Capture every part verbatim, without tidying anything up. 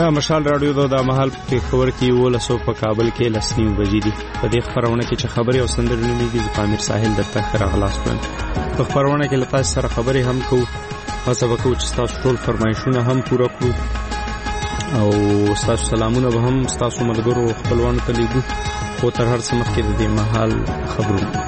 دا مشال رادیو دا د محل په خبر کې ولسو په کابل کې لسنیم بجې دي. په دې خبرونه کې چې خبري او سندرونه میږي پامیر ساحل د تخره غلاس کړل. په خبرونه کې لته سره خبري هم کو هڅه وکړو چې تاسو ټول فرمایشونه هم پوره کړو او تاسو سلامونه به هم تاسو ملګرو خپلوانو ته لیږو. خو تر هر څه مخکې د دې محل خبرونه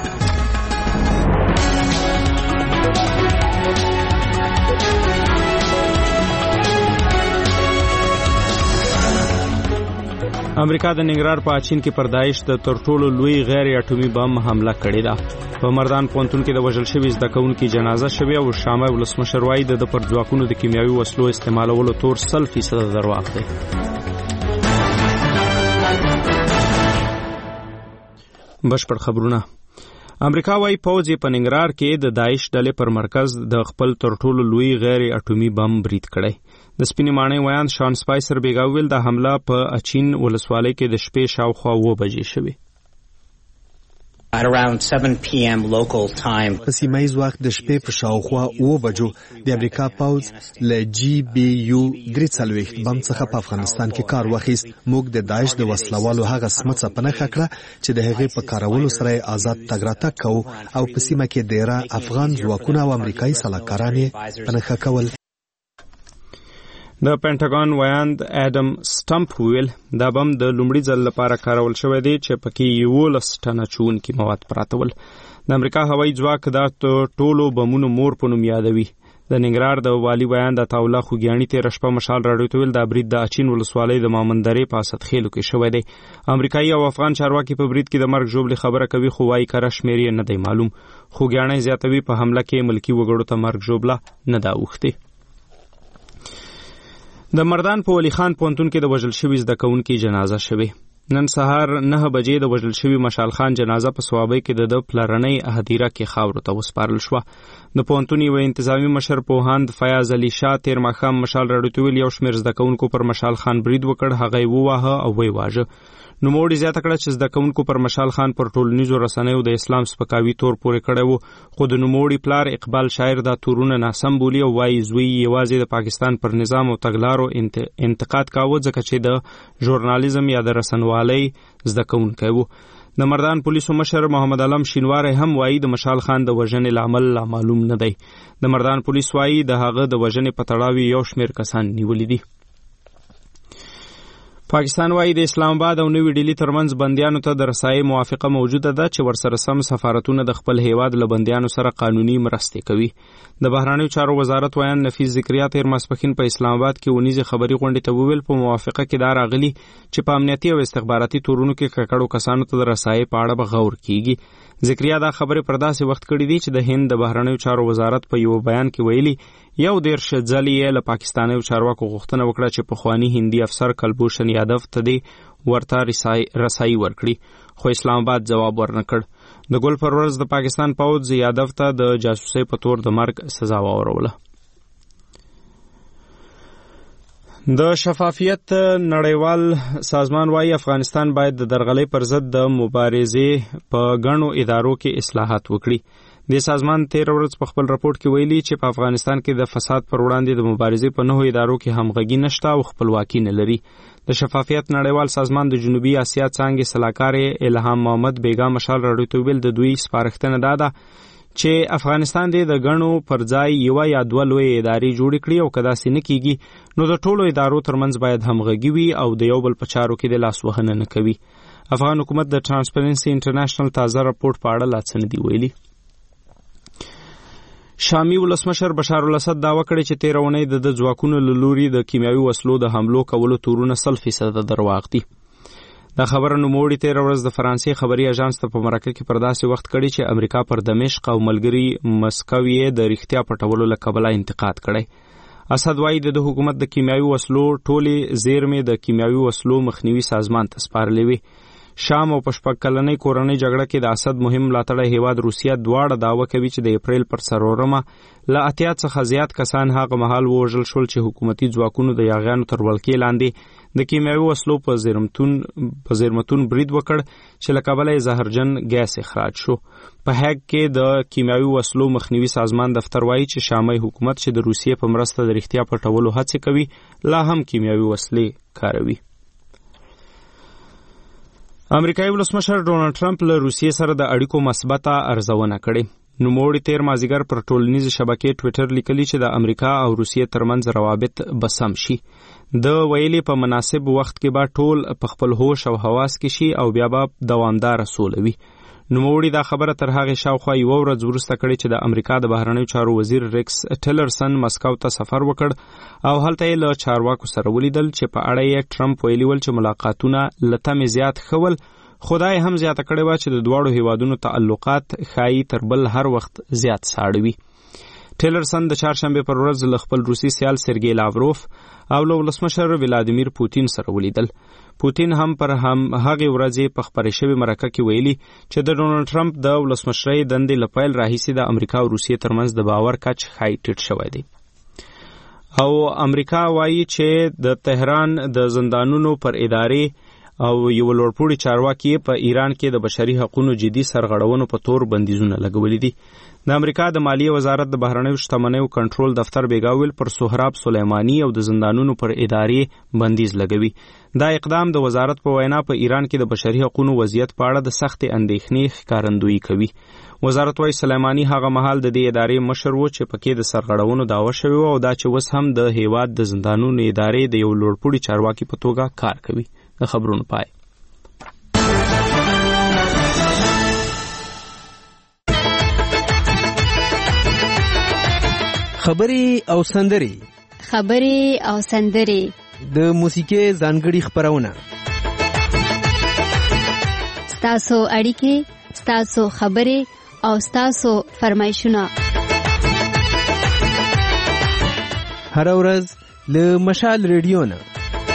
امریکا د ننګرهار په اچین کې پر داعش د تر ټولو لوی غیر اټومي بم حمله کړې ده. په مردان پونتون کې د وژل شوي زده کوونکي جنازه شوې او شامه ولسمشر وایي د پر ځواکونو د کیمیاوي وسلو استعمالولو تور سل فیصد درواغ دی. بشپړ خبرونه. امریکا وايي پوځ په ننګرهار کې د داعش ډلې پر مرکز د خپل تر ټولو لوی غیر اټومي بم برید کړی. د سپینې ماڼۍ ویان شان سپایسر بیګا ویل د حمله په اچین ولسوالۍ کې د شپې شاوخوا اوه بجې شوې. At around seven p m local time. په سیمایي وخت د شپې په شاوخوا اوه بجو د امریکا پوځ له جی بی یو درې څلوېښت بم څخه په افغانستان کې کار واخیست. موږ د داعش د وسلوالو هغه سمڅه په نښه کړه چې د هغې په کارولو سره آزاد تګ راتګ کوو او په سیمه کې ډېره افغان ځواکونه او امریکایي سلاکاران یې په نښه کول. د پینټاګون ویاند اډم سټمپ ویل دا بم د لومړي ځل لپاره کارول شوی دی چې پکې یولس ټنه چونکي مواد پراته ول. د امریکا هوایي ځواک دا ټولو بمونو مور په نوم یادوي. د ننګرهار د والي ویاند عطاالله خوږیاڼي تېره شپه مشال راډیو ته ویل دا برید د اچین ولسوالۍ د مامندرې په اسدخیلو کې شوی دی. امریکایي او افغان چارواکي په برید کې د مرګ ژوبلې خبره کوي خو وایي کره شمېر یې نه دی معلوم. خوږیاڼي زیاتوي په حمله کې ملکي وګړو ته مرګ ژوبله نه ده اوښتې. د مردان په ولی خان پونتون کې د وژل شوي زده کوونکي جنازه شوې. نن سهار نه بجې د وژل شوي مشال خان جنازه په صوابۍ کې د د پلرنۍ هدیره کې خاورو ته وسپارل شوه. د پونتون یو انتظامی مشر پوهاند فیاض علي شاه تیر ماښام مشال راډیو ته ویل یو شمېر زده کوونکو پر مشال خان برید وکړ، هغه یې وواهه او ویې واژه. نوموړي زیاته کړه چې زده کوونکو پر مشال خان پر ټولنیزو رسنیو د اسلام سپکاوي تور پورې کړی وو خو د نوموړي پلار اقبال شاعر دا تورونه ناسم بولي او وایي زوی یوازې د پاکستان پر نظام او تګلارو انتقاد کاوه ځکه چې د ژورنالیزم یا د رسنوالۍ زده کوونکی وو. د مردان پولیسو مشر محمد علم شینواری هم وایي د مشال خان د وژنې لامل لا معلوم نه دی. د مردان پولیس وایي د هغه د وژنې په تړاو یو شمېر کسان نیولي دي. پاکستان وایي د اسلام آباد او نوې ډیلي ترمنځ بندیانو ته د رسایي موافقه موجوده ده چې ورسره سم سفارتونه د خپل هیواد له بندیانو سره قانوني مرستې کوي. د بهرنیو چارو وزارت ویان نفیس ذکریا تیر ماسپښین په اسلام آباد کې ونیزې خبري غونډې ته وویل په موافقه کې دا راغلي چې په امنیتي او استخباراتي تورونو کې ککړو کسانو ته د رسایي په اړه به غور کیږي. ذکریا دا خبرې پر داسې وخت کړي دي چې د هند د بهرنیو چارو وزارت په یو بیان کې ویلي یو دېرش ځلې یې له پاکستانیو چارواکو غوښتنه وکړه چې پخواني هندي افسر کلبوشن یادو ته دې ورته رسایي ورکړي خو اسلام آباد جواب ورنکړ. د ګل پر ورځ د پاکستان پوځ یادو ته د جاسوسۍ په تور د مرګ سزا واوروله. د شفافیت نړیوال سازمان وايي افغانستان باید د درغلۍ پر ضد د مبارزې په ګڼو ادارو کې اصلاحات وکړي. د سازمان تیر ورځ په خپل راپورټ کې ویلي چې په افغانستان کې د فساد پر وړاندې د مبارزې په نهو ادارو کې همغږي نشته او خپلواکي نه لري. د شفافیت نړیوال سازمان د جنوبي اسیا څانګې سلاکار الهام محمد بیگا مشال راډیو ته ویل د دوی سپارښتنه دا ده چې افغانستان دې د ګڼو پر ځای یو یا دوه لوی ادارې جوړې کړي او که داسې نه کیږي نو د ټولو ادارو ترمنځ باید همغږي وي او د یو بل په چارو کې د لاس وهنه نه کوي. افغان حکومت د ټرانسپیرنسي انټرنیشنل تازه راپورټ په اړه لا څه نه دي ویلي. شامي ولسمشر بشار الاسد دعوه کړې چې تېره اونۍ د د ځواکونو له لوري د کیمیاوي وسلو د حملو کولو تورونه سل فیصده درواغ دي. دا خبره نوموړي تېره ورځ د فرانسې خبري اژانس ته په مرکه کې پر داسې وخت کړی چې امریکا پر دمشق او ملګري مسکو یې د رښتیا پټولو له کبله انتقاد کړی. اسد وایي د حکومت د کیمیاوي وسلو ټولې زیرمې د کیمیاوي وسلو مخنیوي سازمان ته سپارلې وي. شام او پشپک کلنۍ کورنۍ جګړه کې د اسد مهم ملاتړی هیواد روسیه دواړه دعوه کوي چې د اپریل پر څلورمه له اتیا څخه زیات کسان هغه مهال ووژل شول چې حکومتي ځواکونو د یاغیانو تر ولکې لاندې د کیمیاوي وسلو په زیرمتون په زیرمتون برید وکړ چې له کبله زهرجن ګیس اخراج شو. په هاګ کې د کیمیاوي وسلو مخنیوي سازمان دفتر وایي چې شامي حکومت چې د روسیې په مرسته د رښتیا پټولو هڅې کوي لا هم کیمیاوي وسلې کاروي. امریکایي ولسمشر ډونالډ ټرمپ له روسیې سره د اړیکو مثبته ارزونه کړې. نوموړي تیر مازیګر پر ټولنیزې شبکې ټویټر لیکلي چې د امریکا او روسیې ترمنځ روابط به سم شي. د ویلي په مناسب وخت کې به ټول په خپل هوش او حواس کې شي او بیا به دوامداره سوله وي. نوموړي دا خبره تر هغې شاوخوا یوه ورځ وروسته کړې چې د امریکا د بهرنیو چارو وزیر ریکس ټیلرسن مسکو ته سفر وکړ او هلته یې له چارواکو سره ولیدل چې په اړه یې ټرمپ ویلي ول چې ملاقاتونه له تمې زیات ښه ول، خدای هم زیاته کړې وه چې د دواړو هیوادونو تعلقات ښایي تر بل هر وخت زیات ساړه وي. ټیلرسن د چهارشنبې پر ورځ له خپل روسي سیال سرګی لاوروف او له ولسمشر ولادیمیر پوتین سره ولیدل. پوتین هم پر هم هغې ورځې په خپرې شوې مرکه کې ویلي چې د ډونالډ ټرمپ د ولسمشرۍ دندې له پیل راهیسې د امریکا او روسیې ترمنځ د باور کچ ښایي ټیټ شوی دی. او امریکا وایي چې د تهران د زندانونو پر ادارې او یو لوړپوړي چارواکي په ایران کې د بشري حقوقو جدي سرغړونو په تور بندیزونه لګولي دي. د امریکا د مالیې وزارت د بهرنیو شتمنیو کنټرول دفتر بیګاویل پر سهراب سلیمانی او د زندانونو پر ادارې بندیز لګوي. دا اقدام د وزارت په وینا په ایران کې د بشري حقوقو وضعیت په اړه د سختې اندېښنې ښکارندویي کوي. وزارت وايي سلیمانی هغه مهال د دې ادارې مشر و چې پکې د سرغړونو دعوه شوې وه او دا چې اوس هم د هیواد د زندانونو ادارې د یو لوړپوړي چارواکي په توګه کار کوي. د خبرونو پای. خبري او سندري خبري او سندري د موسیقي ځانګړي خبرونه ستاسو اړیکې ستاسو خبري او ستاسو فرمایشونه هر ورځ له مشال ریډیو نه.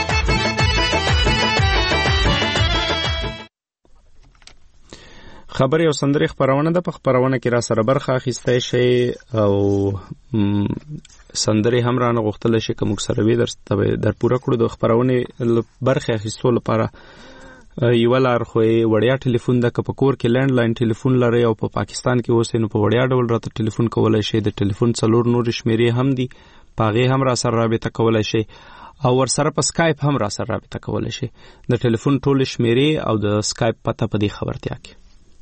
خبري او سندري خبرونه ده. په خبرونه کې را سره برخه اخیستی شي او سندري هم رانه غوښتل شي که موږ سره وي در در پوره کړو. د خبرونې برخه اخیستو لپاره یوه لار خو یې وړیا ټلیفون ده. که په کور کې لینډ لاین ټلیفون لرئ او په پاکستان کې اوسئ نو په وړیا ډول راته ټلیفون کولی شئ. د ټلیفون څلور نورې شمیرې هم دي، په هغې هم را سره رابطه کولی شئ او ورسره په سکایپ هم را سره رابطه کولی شئ. د ټلیفون ټولې شمیرې او د سکایپ پته په دې خبرتیا کې.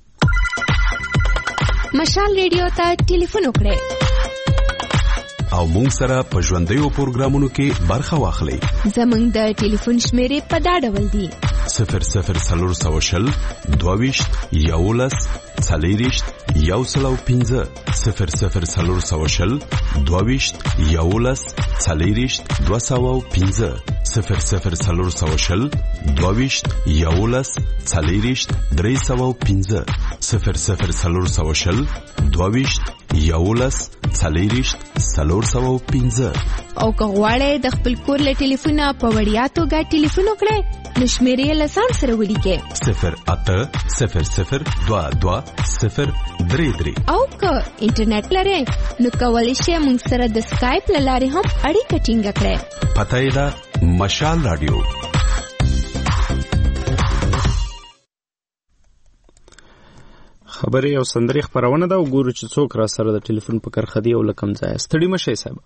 مشال ریډیو ته ټلیفون وکړئ او مونږ سره په ژوندیو پروګرامونو کې برخه واخلئ. زمونږ د ټلیفون شمیرې په دا ډول دي: صفر صفر څلور سوه شل دوهویشت یولس څلېرویشت یو سل او پنځه صفر صفر څلور سوه شل دوهویشت یولس څلېرویشت دوه سوه او پنځه صفر صفر څلور سوه شل دوهویشت یولس څلېرویشت درې سوه او پنځه صفر صفر څلور سوه شل دوهویشت یولس څلېرویشت څلور سوه او پنځه. او که غواړئ د خپل کور له ټلیفونه په وړیا توګه ټلیفون وکړئ نو شمیرې له ځان سره ولیکئ: صفر اته صفر صفر دوه دوه صفر درې درې. او که انټرنیټ لرئ نو کولی شئ موږ سره د سکایپ له لارې هم اړیکه ټینګه کړئ. پته یې ده مشال راډیو. خبري او سندري خبرونه ده. وګورو چې څوک را سره د ټلیفون په کرخه دی او له کوم ځایه. ستړي مه شئ صاحب.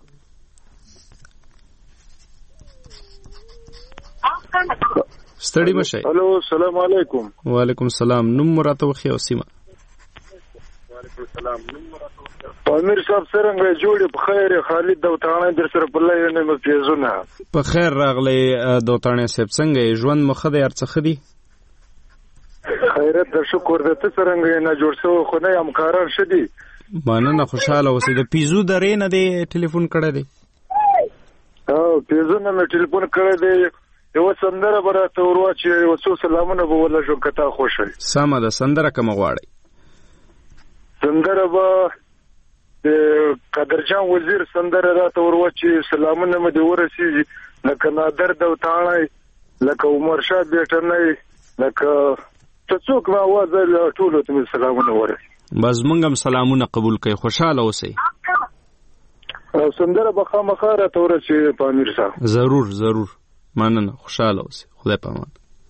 ستړي مه شئ. الو السلام علیکم. وعلیکم السلام. نوم مو راته وښیه او سیمه. وعلیکم السلام. نوم مو راته وښیه. امیر صاحب څرنګه جوړې په خیر؟ خالد دوتاڼی در سره په لای نه مفیزونه. په خیر راغلی دوتاڼی صاحب. څنګه ژوند مو ښه دی؟ هر څه ښه دي؟ خیرت د شکر د ته څرنګه نه جوړ شو خو نه همکاران شه دي. مننه خوشاله اوسئ. د پیزو درې نه دی ټلیفون کړی دی؟ او پیزو نه مې ټلیفون کړی دی. یو سندره به راته ور واچوي، یو څو سلامونه به ولږم که تا خوښ وي. سمه ده. سندره کومه غواړئ؟ سندره به د قدرجان وزیر سندره راته ور واچوي. سلامونه مې دې ورسېږي لکه نادر دوتاڼی، لکه عمر شاه بیټنی، لکه ته څوک ما آواز له ټولو ته مې سلامونه ورسي. بس موږ هم سلامونه قبول کوي. خوشحاله اوسئ. سندره به خامخا راته ورسي په امیر صاحب. ضرور ضرور. مننه خوشاله اوسئ خدای پامان.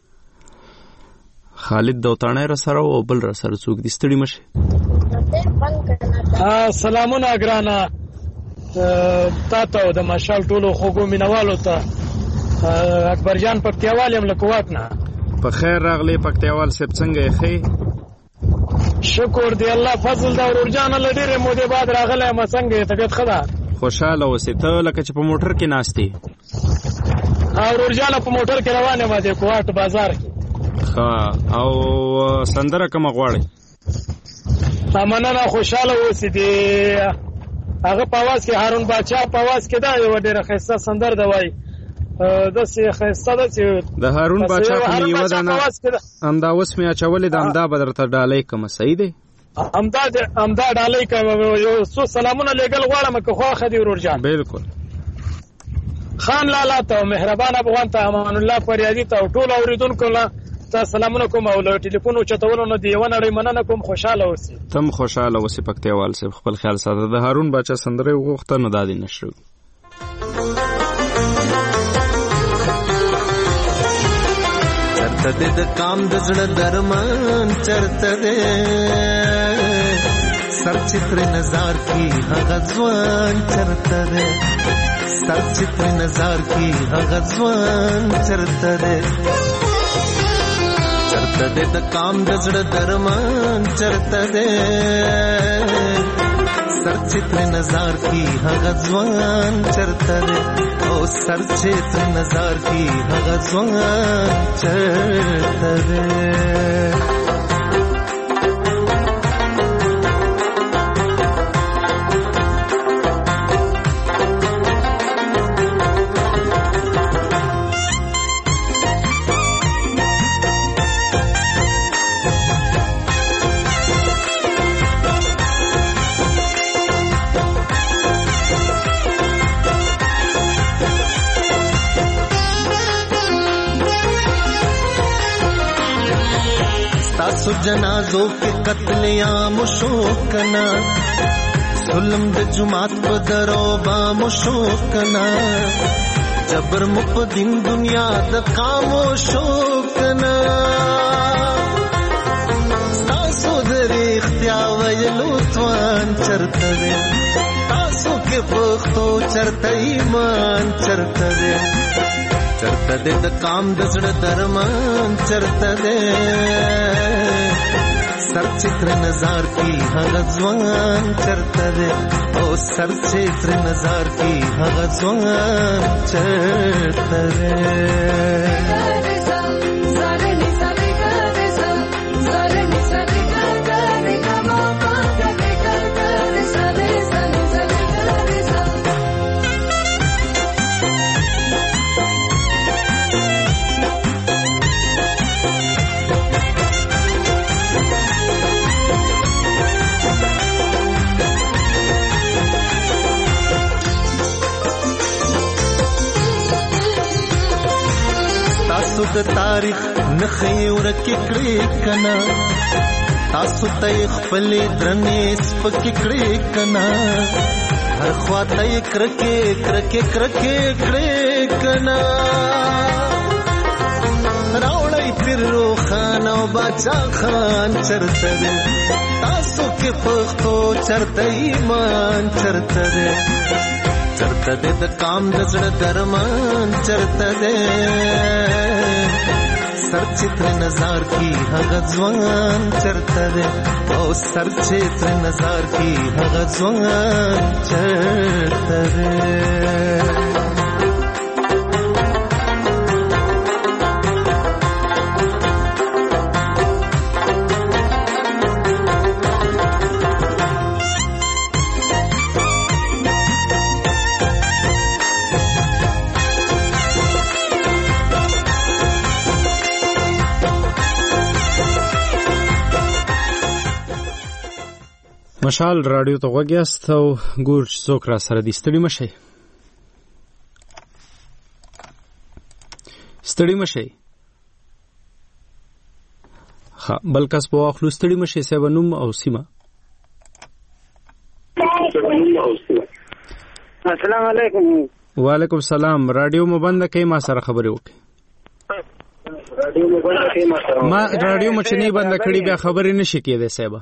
خالد دوتانه را سره او بل را سره څوک دي ستړي مشه. سلامونه ګرانه تاسو د مشال ټولو خوګو مینوالو ته اکبر جان پکتیوال یم له کوات نه. په خیر راغلی پکتیوال صاحب څنګه یې ښې؟ شکر دی الله فضل دا ورور جان له ډېرې مودې بعد راغلی یم څنګه یې طبیعت ښه ده؟ خوشحاله اوسې. ته لکه چې په موټر کې ناست یې؟ ورور جانه په موټر کې روان یم د کوات بازار کې. ښه او سندره کومه غواړئ؟ مننه خوشحاله اوسې. دی هغه په اواز کې هارون باچا په اواز کې دا یوه ډېره ښایسته سندره ده وایي داسې ښایسته ده چې د هارون باچا په یوه دانه همدا اوس مې اچولې ده همدا به درته ډالۍ کومه صحیح دی؟ همدا همدا ډالۍ کوم یو څو سلامونه لېږل غواړم که خوښه دي ورور جان. بالکل. خان لالا ته او مهربان افغان ته امان الله فریادي ته او ټولو اورېدونکو له ته سلامونه کوم او له ټلیفون اوچتولو نه د یوه نړۍ مننه کوم. خوشحاله اوسې. تم خوشحاله اوسې پکتیوال صاحب خپل خیال ساته. د هارون باچا سندره یې وغوښته نو دا دې نشر چرته دې د کام د زړه درمان چرته دې سر چتر نظر کی هغه ځوان چرته دې سر چتر نظر کی هغه ځوان چرته دې چرته دې د کام د زړه درمان چرته دې سر چتر نظر کی هغه ځوان چرته دې او سر چتر نظر کی هغه ځوان چرته دې. سو جنازوں کے قتل عام شوکنا ظلم د جماعت په درو با مشوکنا جبر مقدم دنیا د قامو شوکنا تاسو درې اختیار ویلو توان چرته دې تاسو کې پختو چرته ایمان چرته دې چرته دې د کام د زړه درمان چرته دې سر چتر نظر کی هغه ځوان چرته دې او سر چتر نظر کی هغه ځوان چرته دې. تاسو د تاریخ نخې ورکې کړې کنا تاسو ته خپل درنې سپکې کړې کنا هر خواته کرکې کرکې کرکې کړې کنا راوړی پیر روخان او باچا خان چرته دې تاسو کې پښتو چرته ایمان چرته دې چرته دې د کام د زړه درمان چرته دې سر چتر نظر کی هغه ځوان چرته دې او سر چتر نظر کی هغه ځوان چرته دې. مشال رادیو ته غوږ یاست او ګور چې څوک را سره دي ستړي مشئ ستړي مشئ ښه بل کس به واخلو ستړي مشئ صاحب نوم او سیمه. السلام علیکم. وعلیکم السلام. رادیو مو بند کړئ، ما سره خبرې وکړئ. ما رادیو مو چې نه بند کړی بیا خبرې نشي کېدای صاحب.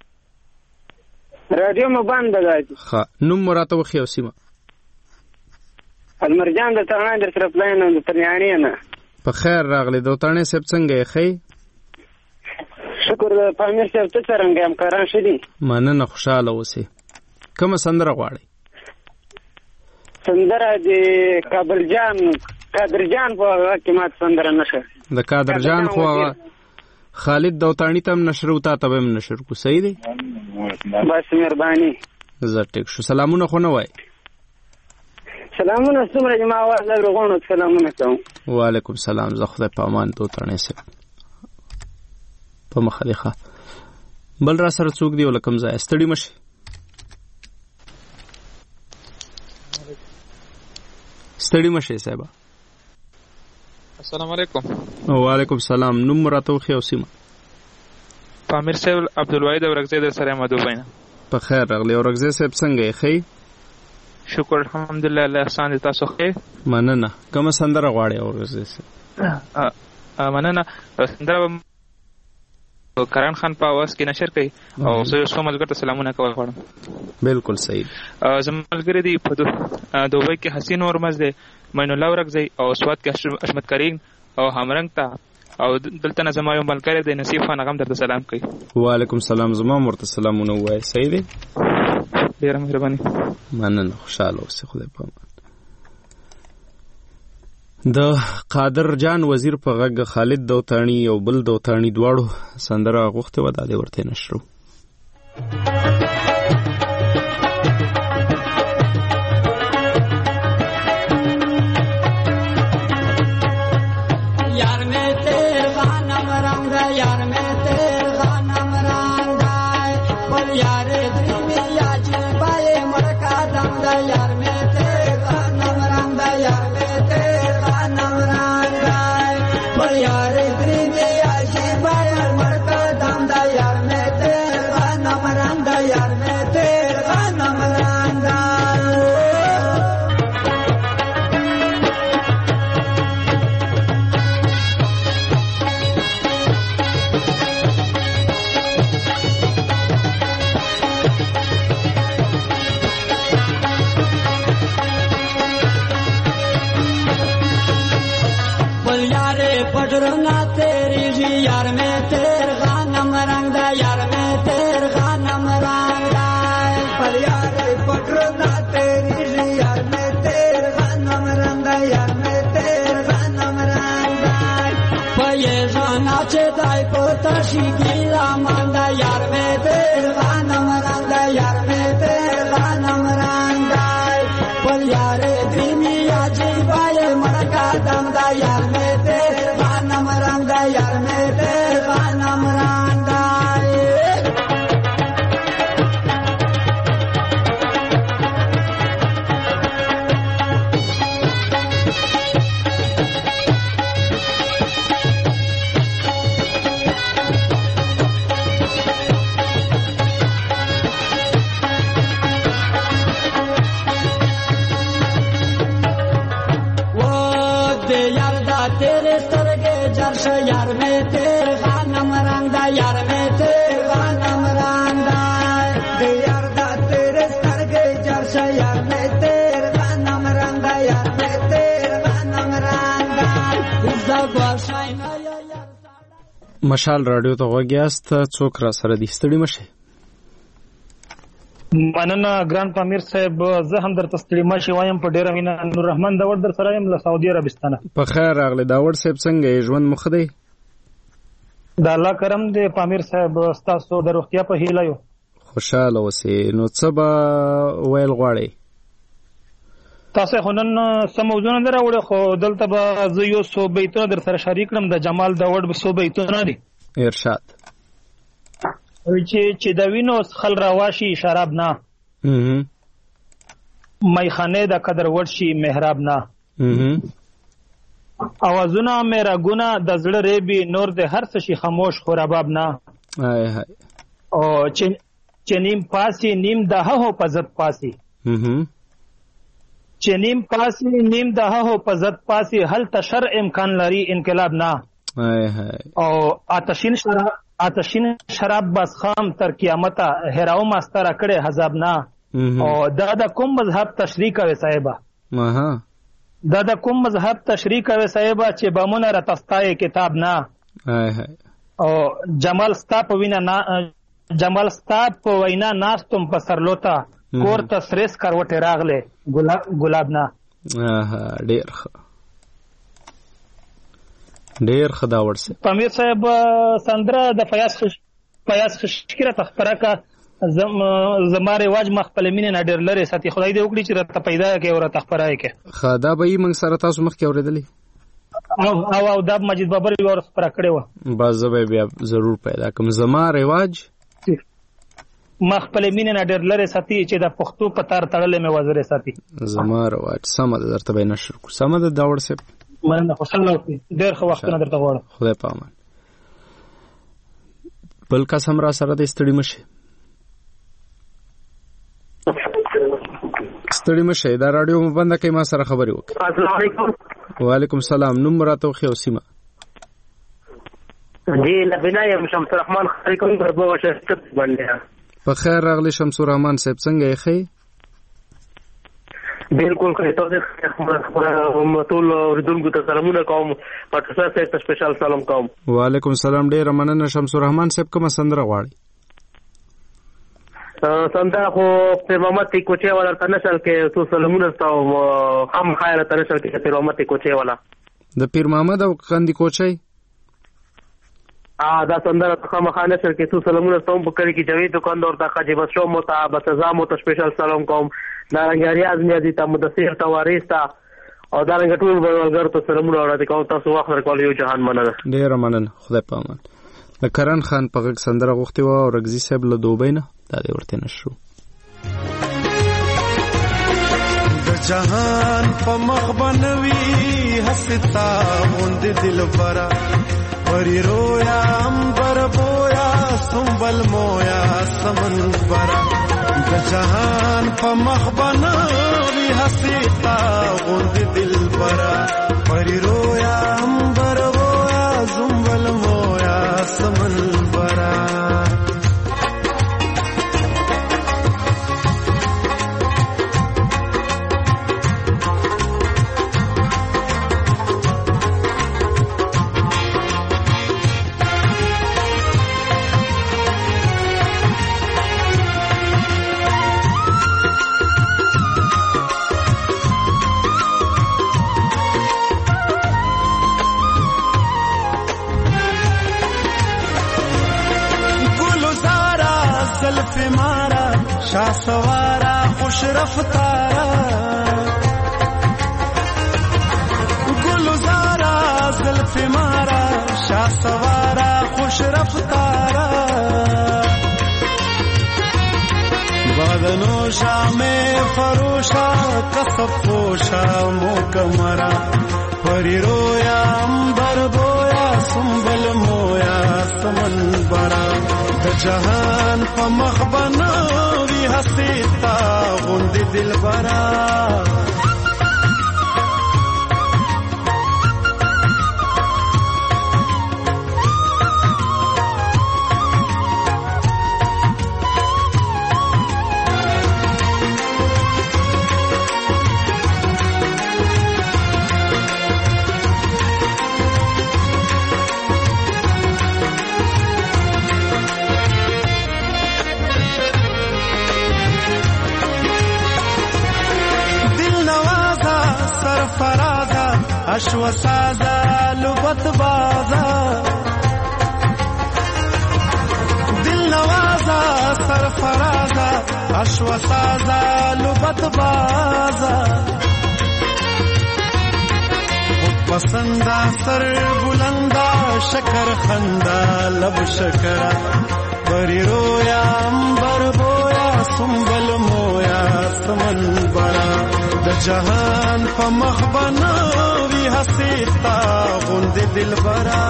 رادیو مو بند دی. ښه نوم مراته وخی او سیمه. المرجان د ترانه در سره پلاین د ترنیانی نه. په خیر راغلی. د ترانه سپ څنګه یې خی؟ شکر د پامیر صاحب ته څنګه هم کاران شدي. مننه خوشاله اوسې. کومه سندره غواړئ؟ سندره د کابل جان قادر جان په هغه کې مات سندره نشه. د قادر جان خو خالد دوتانی تم نشر او تا تبم نشر کو صحیح دی. بس مهرباني. زه ټیک شو. سلامونه خو نه وای. سلامونه څومره جما واز لغونو سلامونه کوم. وعلیکم السلام. زه خدای په امان دوتانی سه په مخالفه بل را سره څوک دی ولکم ځای ستړي مشه. ستړي مشه صاحب. السلام علیکم. وعلیکم السلام. نوم راته خو سیمه. پامیر صاحب عبدالواحد اورغزی در سره مدو بینه. په خیر راغلی. اورغزی صاحب څنګه یې خی؟ شکر الحمدلله. الله احسان دې تاسو خیر. مننه. کوم سندره غواړي اورغزی صاحب؟ مننه. سندره کران خان په आवाज کې نشر کړي او زه یو څو ملګرو سلامونه کول غواړم. بالکل صحیح. زموږ ملګری دی په دوبۍ کې حسین اورمز دی، مین الله اورغزی او سواد کې اشمت کریم او همرنګ ته او دلته نه زما یو ملګری دی نصیب خان هغه هم درته سلام کوي. وعلیکم السلام. زما مرته سلامونه وایي. صحیح دی. ډیره مهرباني. مننه. خوشاله اوسې. خدای په امان. د قادر جان وزیر په غږ خالد دوتانی او بل دوتانی دواړو سندره غوښته و د دې ورته نشرو. مشال رادیو ته وګیاست. څوک را سره دي؟ ستړي مشه. مننه ګران پامیر صاحب. زه هم درته ستړي مشه وایم په ډیره مینه. نور رحمان داوړ در سره یم له سعودي عربستانه. په خیر راغلی. داوړ صاحب څنګه یې؟ ژوند مخ دی؟ د الله کرم دی پامیر صاحب. ستاسو د روغتیا په هیله یو. خوشاله اوسئ. نو څه به ویل غواړئ؟ تاسو خو نن څه موضوع نه راوړی خو دلته به زه یو څو بیتونه در سره شریک کړم. د جمال داوړ څو بیتونه دي. ارشاد. چې چې د وینو څخل راواشي شراب نه، میخانه د قدر ورشي محراب نه، اوازونه مې راګونه د زړه ریبي نور د هر څه شي خاموش خو رباب نه. هاي هاي او چې چې نیم پاسي نیم د هغو په ضد پاسي، چې نیم پاسي نیم دهه هو په زد پاسي هلته شر امکان لري انقلاب نه او آتشین شراب آتشین شراب بس خام تر قیامته هراو ماستر کړه حزاب نه او دا د کوم مذهب تشریح کوي صاحبہ اها دا د کوم مذهب تشریح کوي صاحبہ چې بمونه راتستای کتاب نه او جمال ستا په وینا نه جمال ستا په وینا ناستم په سرلوتا کور ته سریس کروټه راغله ګلاب نه اها ډیر ډیر خدا ورسه پامیر صاحب سندره د فیاض فیاض خشکره تخپره کا زم زما رواج مخبل مين نه ډیر لري ساتي خدای دې وکړي چې راته پیدا کې او راته خبره کې خدا به یې موږ سره تاسو مخ کې اورېدلې او او او د مجید بابر ور خبره کړې و باز به بیا ضرور پیدا کوم زما رواج مخبل مين نه ډیر لري ساتي چې د پښتو په تار تړلې مې وزر ساتي زما رواج سم درته به نشر کو سم د داور سه مننه خوشاله اوسئ ډیر ښه وختونه درته غواړم خدای پامان بل قسم را سره د استړي مشه ستړي مشه دا رادیو مبند کې ما سره خبرې وکړه السلام علیکم وعلیکم السلام نوم راته خو سیمه جی لبنا یم شمس الرحمن علیکم غربو شرکت باندې په خیر راغلی شمس الرحمن صاحب څنګه یې خې بالکل خې ته ټول اوریدونکو ته سلامونه کوم پټه صاحب ته سپیشل سلام کوم وعلیکم السلام ډیر مننه شمس الرحمن صاحب کوم سندره غواړي سندره خو په محمد کوچي والا تنشل کې تو سلامونه تاو هم خیر تنشل کې په محمد کوچي والا د پیر محمد او کاندي کوچي ا دا سندره خامہ خانه سر کې تو سلامونه تاو په کړي کې جوید دکاندار ته خاجي بس شو متا بس زامو ته سپیشل سلام کوم دا رنګاري ازمي دي ته مدثر تواريستا او دا رنګ ټول ورګر ته سلامونه اورته کوم تاسو واخ ورکول یو جهان مننه ډیر مننه خدای پامان د کرن خان په غږ سندره غوښتي و او رغزي صاحب له دوبۍ نه دا دې ورته نشو د جهان په مخ بنوي حستا وند دل برا پری رویا امبر بویا سنبل مویا سمن برا د جهان په مخ بنوي حستا وند دل برا پری رویا امبر بویا سنبل مویا سمن برا شاه سوارا خوش رفتارا گلزارا زلف مارا شاه سوارا خوش رفتارا بادنو شام فروشا کسب پوشا موکمرا پری رویا امبر بویا سنبل مویا سمن برا د جهان په مخ بنوي حسیتا غوند دل برا اشو سازا لبت بازا دل نوازا سرفرازا اشو سازا لبت بازا خود پسندا سر بلندا شکر خندا لب شکرا بری رویا امبر بویا سنبل مویا سمن برا د جهان په مخ بنوي حسیتا غوند دل برا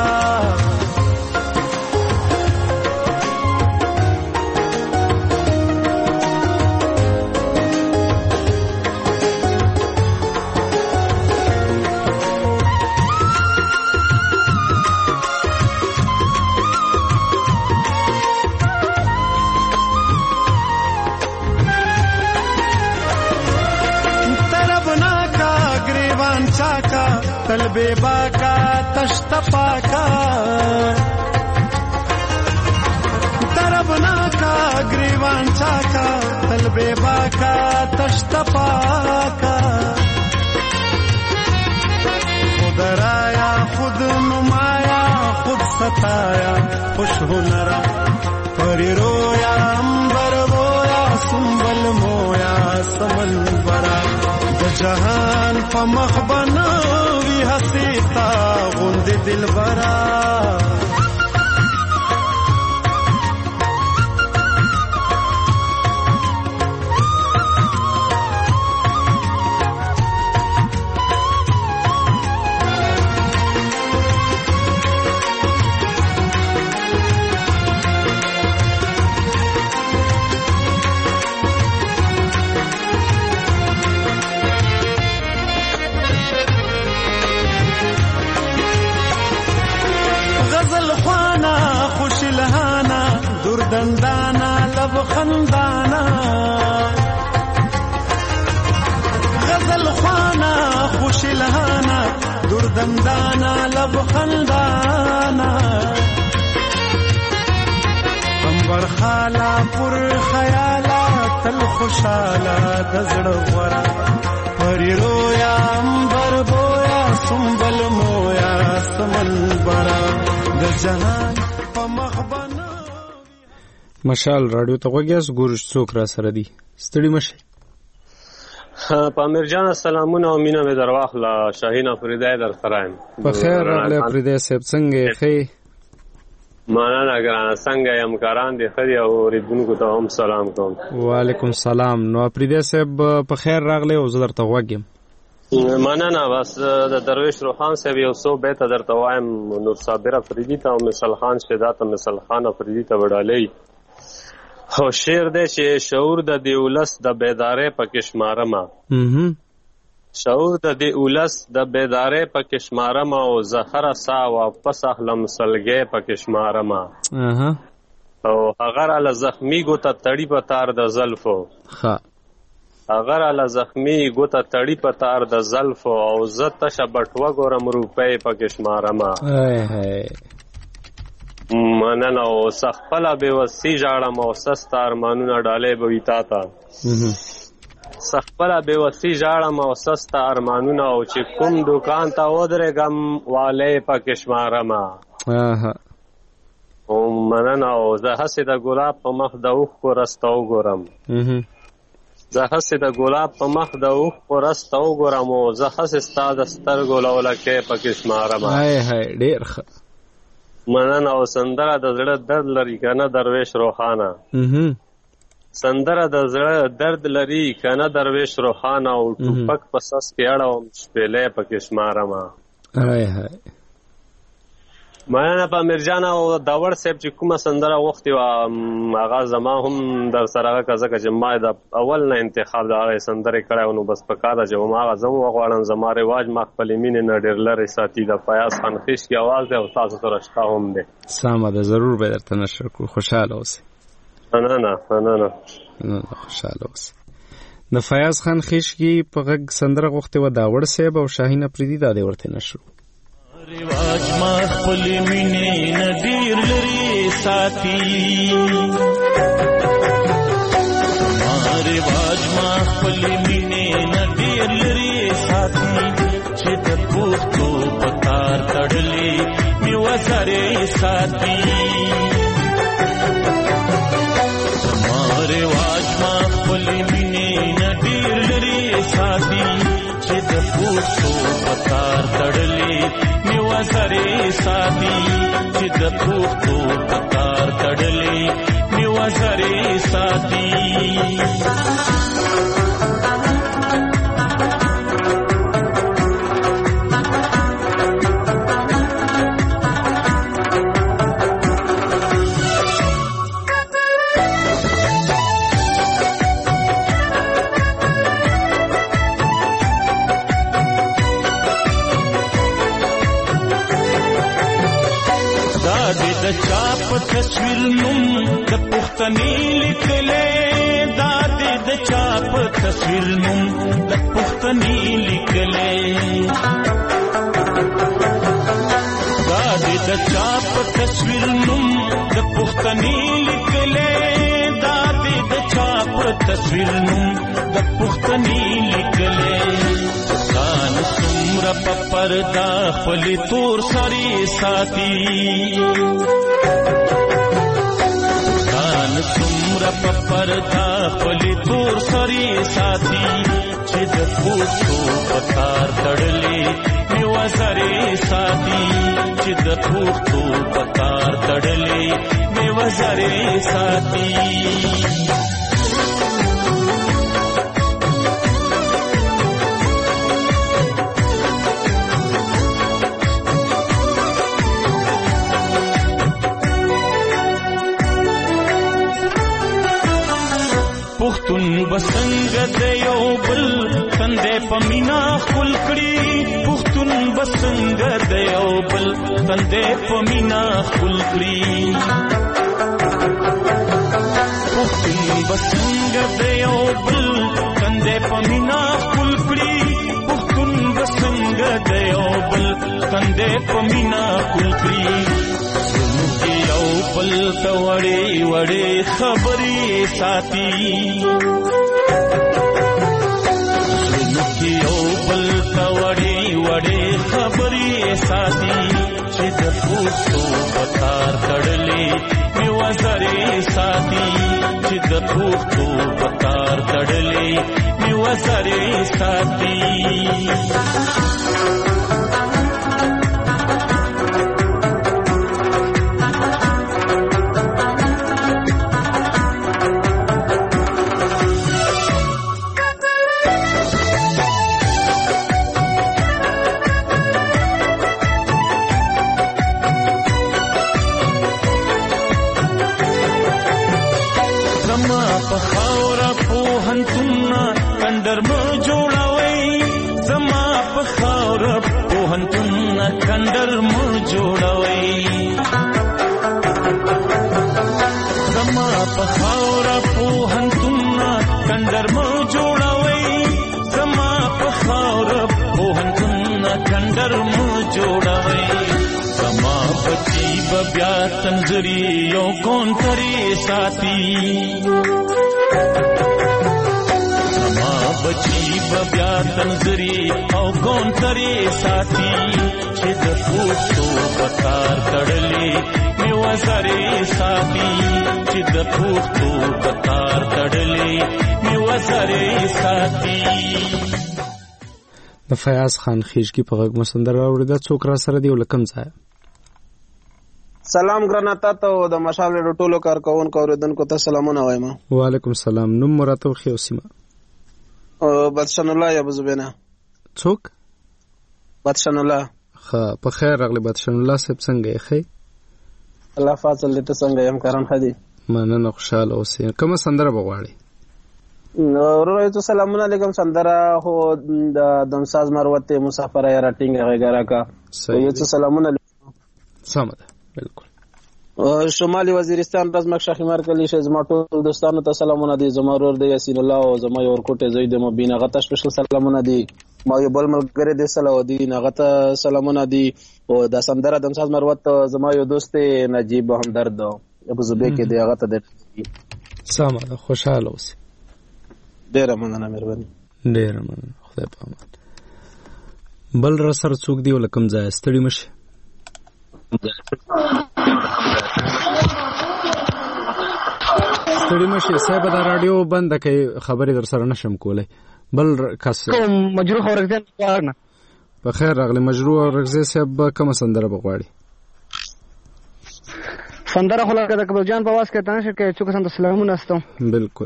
बेबाका तश्त पाका तरबना का ग्रीवान चाका तल बेबाका तश्त पाका खुद राया खुद नुमाया खुद सताया खुश हुनरा परी रोया अंबर बोया सुंबल मोया समन बरा जहान पमख बनावी हसीता गुंद दिल बरा दंदाना लब खंदाना गजल खाना खुशलहाना दुर्दंदाना लब खंदाना अंबर खाला पुर खयाला तल खुशाला दजड़ वरा परी रोया अंबर बोया सुंबल मोया समन बरा द जहान पमखबना مشال رادیو ته وګیاس ګورش څوک را سره دی ستړي مشه پامیر جان سلامونه او مینه مې درواخله شاهین افریدی در سرایم په خیر راغلی افریدی صاحب څنګه یې ښه مننه ګرانه څنګه یې همکاران دي ښه دي او اورېدونکو ته هم سلام کوم وعلیکم سلام نو افریدی صاحب په خیر راغلی او زه درته غوږ یم مننه بس د درویش روحان صاحب یو څو بیته درته وایم نور صابر افریدي ته او مثال خان شیدا ته مثال خان افریدي ته وډالۍ او شعر دی چې شعور د دې ولس د بیدارۍ پکې شمارمه شعور د دې ولس د بیدارۍ پکې شمارمه او زه هره ساه واپس اخلم سلګۍ پکې شمارمه او هغه راله زخمي ګوته تړي په تار د زلفو هغه راله زخمي ګوته تړي په تار د زلفو او زه تشه بټوه ګورم روپۍ پکې شمارمه مننه او سخپله بېوسي ژاړم او سسته ارمانونه ډالۍ به وي تا ته سخپله بېوسي ژاړم او سسته ارمانونه او چې کوم دوکان ته ودرېږم والی پکې شمارمه مننه او زه هسې د ګلاب په مخ د اوښکو رسته وګورم زه هسې د ګلاب په مخ د اوښکو رسته وګورم او زه هسې ستا د سترګو لولکۍ پکې شمارمه ډېر ښه مننه او سندره د زړه درد لري کنه درویش روحانه سندره د زړه درد لري کنه درویش روحانه او ټوپک په سس کې اړوم شپېلې پکې شمارمه مننه په میرجان او داور صاحب چې کومه سندره غوښتې وه هغه زما هم در سره هغه که ځکه چې ما د اول نه انتخاب د هغې سندرې کړی و نو بس په کار ده چې هماغه زه هم وغواړم زما رواج ما خپلې مینې نه ډېر لرې ساتي د فیاض خان خیشکي اواز دی او تاسو سره شته هم دی سمه ده ضرور به درته نشر کړو خوشحاله اوسئ مننه مننه خوشحاله اوسئ د فیاض خان خیشکي په غږ سندره غوښتې وه داوړ صاحب او شاهین افریدي دا دی ورته نشر رواج ما خپل مینې ندیر لري ساتي ما رواج ما خپل مینې ندیر لري ساتي چې د پښتو په تار تړلې مې وسره ساتي ما رواج ما خپل مینې ندیر لري ساتي چې د پښتو په تار تړلې سره ساتي چې د پښتو په تار تړلې میوه سره ساتي تصویر نوم د پښتني لیکلې دا دې د چاپ تصویر نوم د پښتني لیکلې دا دې د چا په تصویر نوم د پښتني لیکلې دا دې د چا په تصویر نوم د پښتني لیکلې ځان څومره په پردا خپل تور سری ساتي ځان څومره په پردا خپل تور سری ساتي چې د پوښتو پتار تړلې میوا سری ساتي چې د پوښتو پتار تړلې میوا سری ساتي پښتون بسنګ د یو بل تندې پمینا خپل کړي پښتون بسنګ د یو بل تندې پمینا خپل کړي پښتون بسنګ د یو بل تندې پمینا خپل کړي پښتون بسنګ د یو بل تندې پمینا خپل کړي یو بل ته وړې وړې خبرې ساتي یو بل ته وړې وړې خبرې ساتي چې د پوښتو پتار تړلې میوا سرې ساتي چې د پوښتو پتار تړلې میوا سرې ساتي کندر مو جوړوي زما په خاور په هنتونه کندر مو جوړوي زما په خاور په هنتونه کندر مو جوړوي زما بچي بیا تنزري یو کون کري ساتي زما بچي بیا تنزري او کون کري ساتي چې د پوښتو پتار تړلې میوا سرې ساتي چې د پوښتو پتار تړلې میوا سرې ساتي د فیاض خان خیشکی په غږ مسندر اوریدا څوک را سره دی ولکم ځای سلام ګراناتا ته د مشال ټولو کارکونکو اوریدونکو ته سلامونه وایم وعلیکم سلام نوم مراتب خو سیمه بدشن الله یا بزبنه څوک بدشن الله خا په خیر راغلی بدشن الله صاحب څنګه یې خې الله فاضل ته څنګه يم کارن خدي مننه خوشاله اوسې کومه سندره بغواړي نو ورته سلام علیکم سندره هو د دمساز مروته مسافر یا راټینګ غیګرا کا یو څه سلامونه سمده بالکل شمالي وزیرستان رزمک شخیمار کلی شه زما ټول دوستانو ته سلامونه دي زما ورور دی یاسین الله او زما یو ورکوټه زید مبینه غته سپیشل سلامونه دي ما یو بل ملګری دی صلاح غته سلامونه دي او د سندره د مساز مروت زما یو دوست نجیب همدرد ابو زبې کې دی غته د سلام خوشاله اوسې ډیر مننه مهرباني ډیر مننه خدای په امان بل را سره څوک دی ولکم ځای ستړي مشه ستړي مشه صاحب دا رادیو بند کړئ خبرې در سره نشم کولای بل کس مجروح اورګزه نه په خیر راغلی مجروح اورګزه صاحب کوم سندره بغواړي سندره خو لکه د کبل جان په واس کې تاسو کې څوک سند سلامونه استم بالکل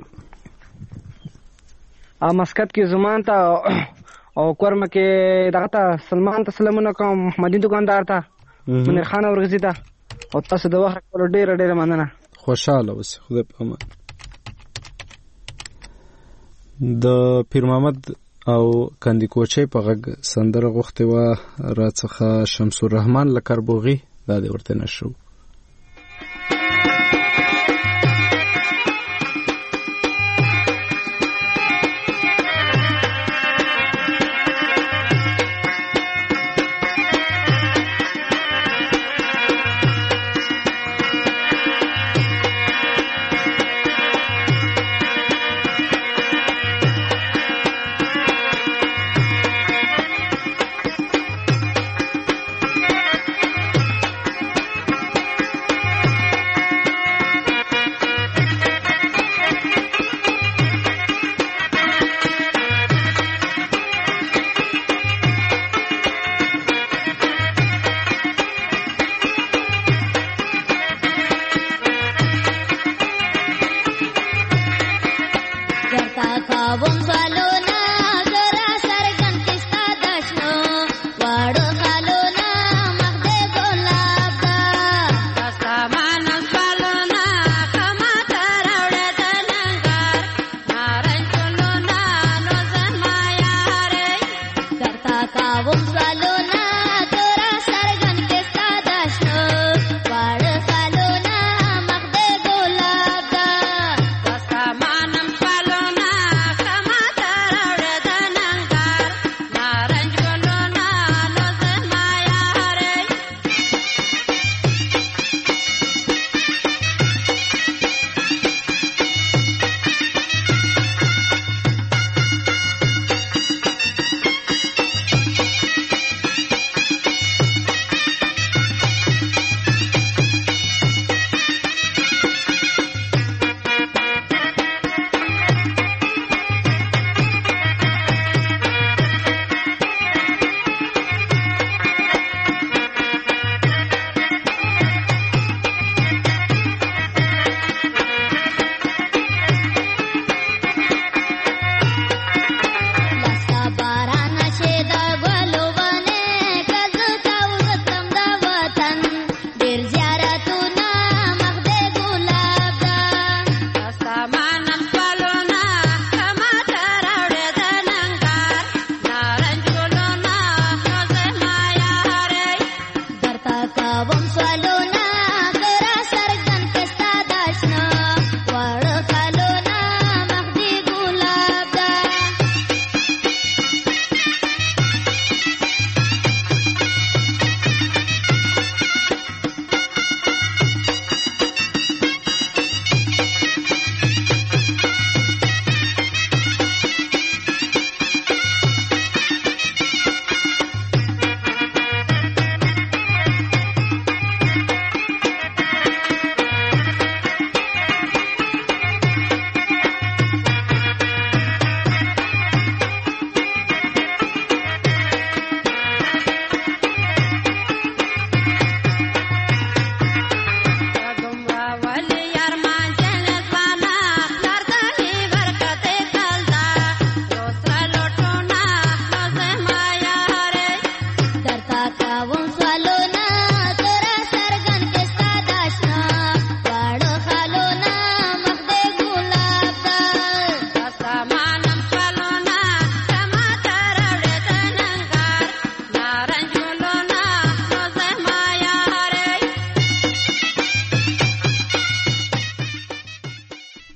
ا مسکت کې زمان ته او کورم کې دغه ته سلمان ته سلامونه کوم محمدین دکاندار ته منیر خان اورګزه ته او تاسو د وخت کول ډیر ډیر مننه خوشاله اوسې خدای په امان د پیر محمد او کندی کوچي په غږ سندره غوښته و راڅخه شمس الرحمن لکربوغي دا دی ورته نشو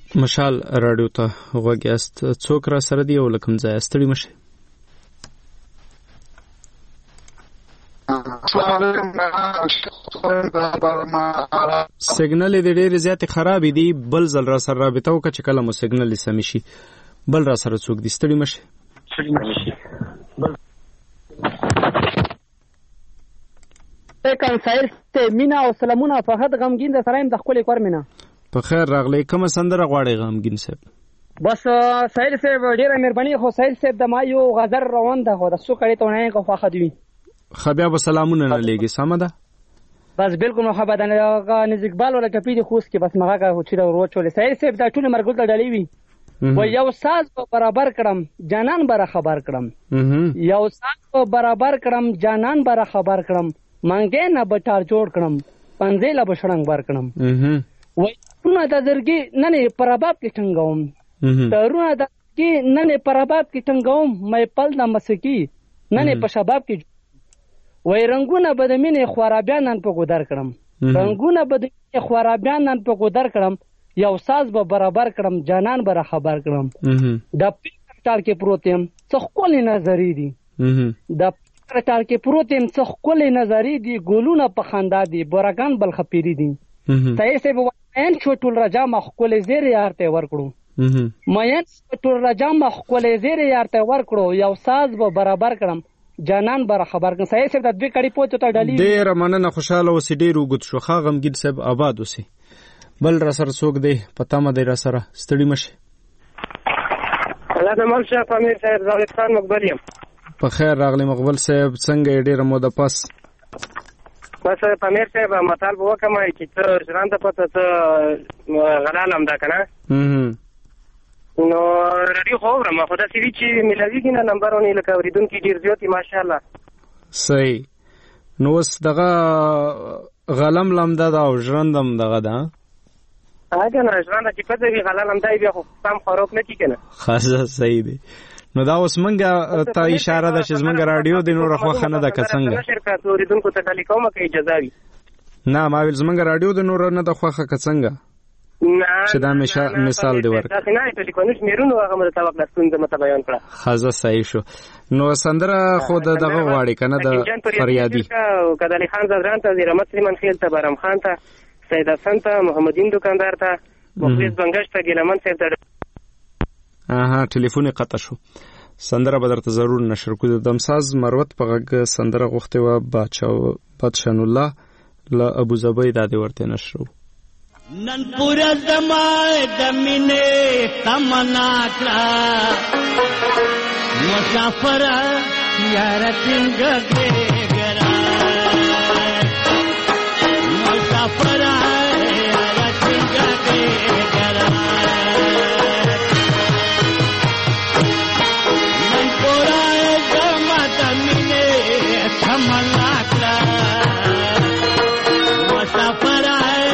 مشال راډیو ته غوږ یاست. څوک را سره دی او له کوم ځایه ستړي مه شئ؟ سیګنل دې ډېرې زیاتې خرابې دي. بل ځل را سره رابطه وکړه چې کله مو سیګنل سمې شي. بل را سره څوک دي؟ ستړي مه شئ. کنسایل ته مینا او سلامونه. فقط غمګین د سرایم د خپل کور مینا. په خیر راغلی. کومه سندره غواړئ غمګین صاحب؟ بس سایل صاحب ډیره مهرباني. خو سایل صاحب د ما یو غزر روان ده، خو د څو کړي ته نه کو خو خدوي. خبیا به سلامونه نه لګي. سمه ده. بس بالکل محبت نه نزدیکبال ولا کپی دي خوست کې بس مغه کا چې دا ورو چولې. سایل صاحب دا ټول مرګول ته ډالې وي و یو ساز په برابر کړم جانان بره خبر کړم. یو ساز په برابر کړم جانان بره خبر کړم. منګې نه بټار جوړ کړم پنځه لا بشړنګ بار کړم. وای ټونه د زرګي نن پرباب کې څنګهوم ترونه د کې نن پرباب کې څنګهوم مې پل د مسکی نن په شباب کې وای رنگونه بدمنه خرابیان نن په ګودر کړم. رنگونه بدمنه خرابیان نن په ګودر کړم. یو ساز به برابر کړم جانان بره خبر کړم. د پټال کې پروتم څخ کولې نظری دي. د پټال کې پروتم څخ کولې نظری دي. ګولونه په خندا دي برګان بل خپيري دي. تای سه به ان شو ټول رجا مخ کولې زیر یارته ورکړو. مې ټول رجا مخ کولې زیر یارته ورکړو. یو ساز به برابر کړم جانان بره خبر کړم. سای سه د دوی کړي پوهه ته ډالي. ډېر مننه. خوشاله اوسې. ډېر وګت شو. خا غمګین صاحب آباد اوسې. بل را سره څوک دی؟ پتا مې دی را سره. ستړي مشه. الله دې مل شه. پامیر صاحب زاهد خان مقبل یم. په خیر راغلی مقبل صاحب. څنګه ډېر مو د پاس؟ بس پامیر صاحب مطالب وکمه چې ته ژرنده پته ته غلالم دا کنه نو رادیو خو ورم خو دا سی وی چې ملوي کینه نمبرونه لکه اوریدونکو ډیر زیات ماشاءالله. صحیح. نو اوس دغه غلم لمده دا او ژرندم دغه ده. هغه نه ژرنده چې پته وی غلالم دای بیا خو سم خراب نه کی کنه. خاصه صحیح دی. نو دا اوس منګه ته اشاره ده چې زمونږ رادیو د نور خو نه ده کڅنګ شرکت اوریدونکو ته ټلیکوم کې اجازه وي. نه ما ویل زمونږ رادیو د نور نه ده خوخه کڅنګ. نه چې دا مثال دی ورک. دا نه ټلیفونش میرونو هغه مله توګه لستون ته بیان کړه. خاصه صحیح شو. نو سندره خود دغه غواړي کنه د فریادي. کدالي خان زران ته زیرمت سلیمان خیل ته برام خان ته سید حسن ته محمدین دکاندار ته مخلص بنگش ته ګلمن صاحب ته. اها ټلیفون قطع شو. سندره به درته ضرور نشر کوو. د دمساز مروت په غږ سندره غوښتې وه بادشاه بادشاه الله له ابوظبي دا دې ورته نشرو. نن پورا زمای د مینې تمنا کړه مسافر یار څنګه ګرا مسافر یار څنګه ګرا نن پورا زمای د مینې تمنا کړه مسافر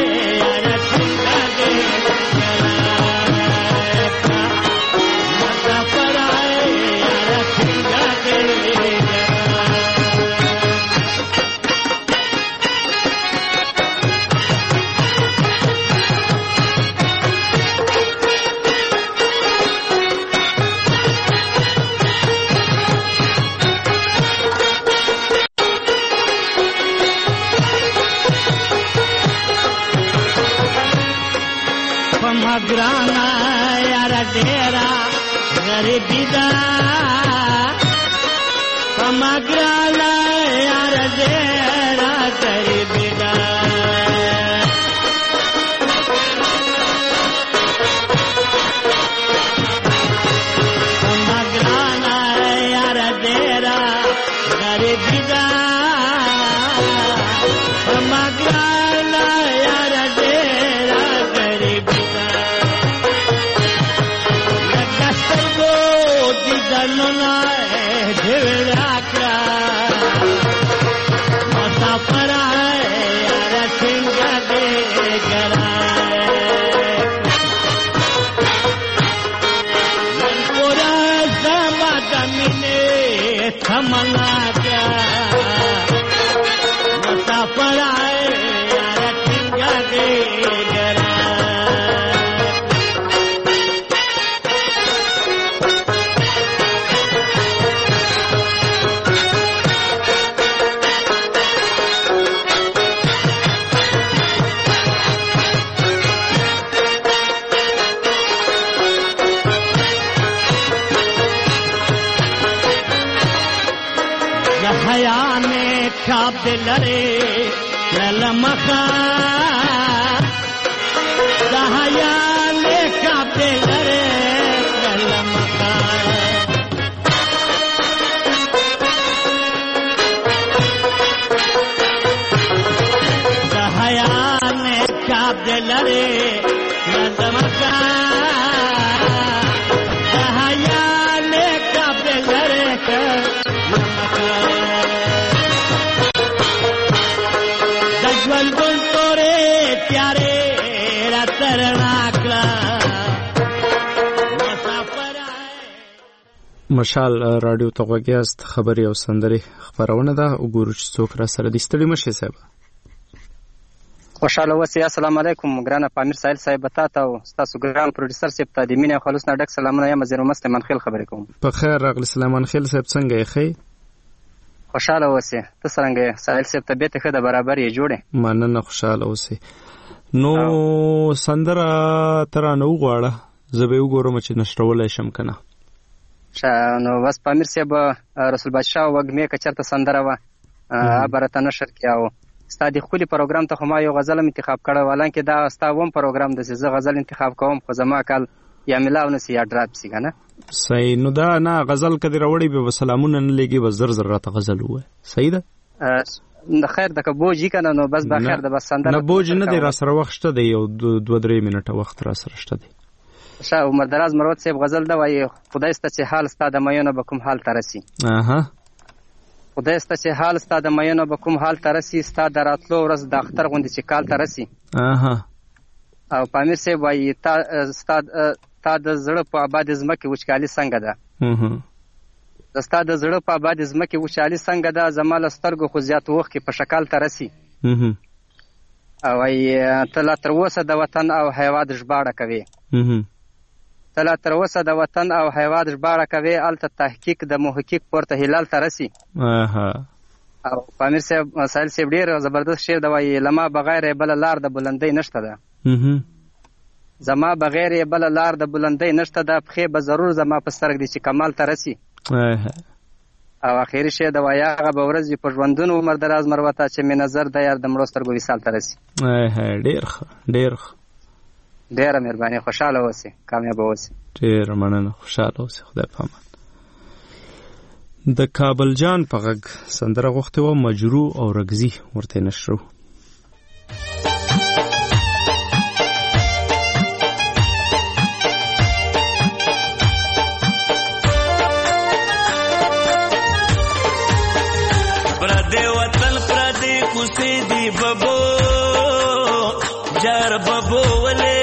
گرانا یار ډیرا غریبی دا کما گرانا یار ډیرا غریبی دا کما گرانا یار ډیرا غریبی دا کما گرانا یار ډیرا غریبی دا نونا جھوڑا کرا مسافر یار څنګه دې ګرا نن پورا زما د مینې تمنا کرا مسافر یار څنګه دې ګرا کاب دې لرې کړل مخه د حیا له کاب دې لرې کړل مخه د حیا له کاب دې لرې کړل مخه د حیا له کاب دې لرې کړل مشال رادیو ته غوږ یاست. خبرې او سندرې خپرونه ده. وګورو چې څوک را سره دي. ستړي مه شئ صاحب. خوشحاله اوسئ. السلام علیکم ګرانه پامیر ساحل صاحب تا ته او ستاسو ګران پروډوسر صاحب ته د مینې او خلوص نه ډک سلامونه یم. زیر مست منخیل خبرې کوم. په خیر راغلی سلیمان خیل صاحب. څنګه یې ښې؟ خوشحاله اوسئ. ته څرنګه یې؟ ساحل صاحب طبیعت ښه ده؟ برابر یې جوړې؟ مننه. خوشحاله اوسئ. نو سندره ته رانه وغواړه زه به یې وګورم چې نشرولی شم که نه. نو بس پامیر صاحب رسول بادشاه وږمې که چېرته سندره وه به راته نشر کړي او ستا د ښکلي پروګرام ته خو ما یو غزل هم انتخاب کړی و. حالانکې دا ستا اووم پروګرام ده چې زه غزل انتخاب کوم خو زما کال یا میلاو نه سي یا ډراپ سي که نه. صحیح. نو دا نه غزل که دې راوړی بیا به سلامونه نه لېږي بس زر زر راته غزل ووایه. صحیح ده؟ د خیر ده که بوج یي که نه نو بس به خیر ده. بس سندره نه بوج نه دی را سره وخت شته دی. یو دوه درې منټه وخت را سره شته دی. ښه عمر دراز مروت صاحب غزل ده وایي خدای سته چې حال ستا د میینو به کوم حال ته رسي. اها خدای سته چې حال ستا د میینو به کوم حال ته رسي ستا د راتلو ورځ د اختر غوندې چې کال ته رسي. اها او پامیر صاحب وایي تا ستا تا د زړه په آباد ځمکې وچکالي څنګه ده؟ د ستا د زړه په آباد ځمکې وچکالي څنګه ده؟ زما له سترګو خو زیات وخت کې په شکال ته رسي. او وایي ته لا تر اوسه د وطن او هیواد ژباړه کوې. ته لا تر اوسه د وطن او هیواد ژباړه کوې هلته تحقیق د محقق پورته هلال ته رسي. او پامیر صاحب ساحل صاحب ډېر زبردست شعر ده وایي له ما بغیر یې بله لار د بلندۍ نشته ده. زما بغیر یې بله لار د بلندۍ نشته ده پښې به ضرور زما په سترګ دي چې کمال ته رسي. او اخري شعر ده وایي هغه به ورځ وي په ژوندون عمر دراز مروته چې مې نظر د یار د مړو سترګو وصال ته رسي. ډېر ښه ډېر ښه. ډېره مهرباني. خوشحاله اوسئ. کامیابه اوسئ. ډېره مننه. خوشحاله اوسئ. خدای په امان. د کابل جان په غږ سندره غوښتې وه مجرو او رګزي ورته نشرو. پردې وطن پردې کوڅې دي ببو جار ببو ولې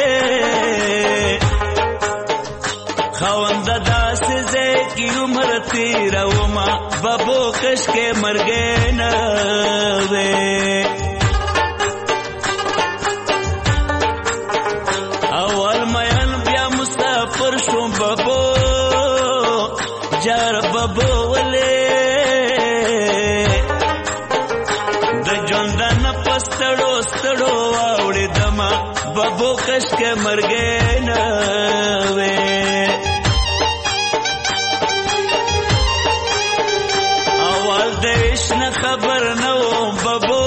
خوند داسې ځای کې عمر تېرومه ببو کشکې مرګې نه وې اول مین بیا مسافر شوم ببو جار ببو ولې د ژوندان په ستړو ستړو واوړېدمه ببو کشکې مرګې نه وې خبر نو ببو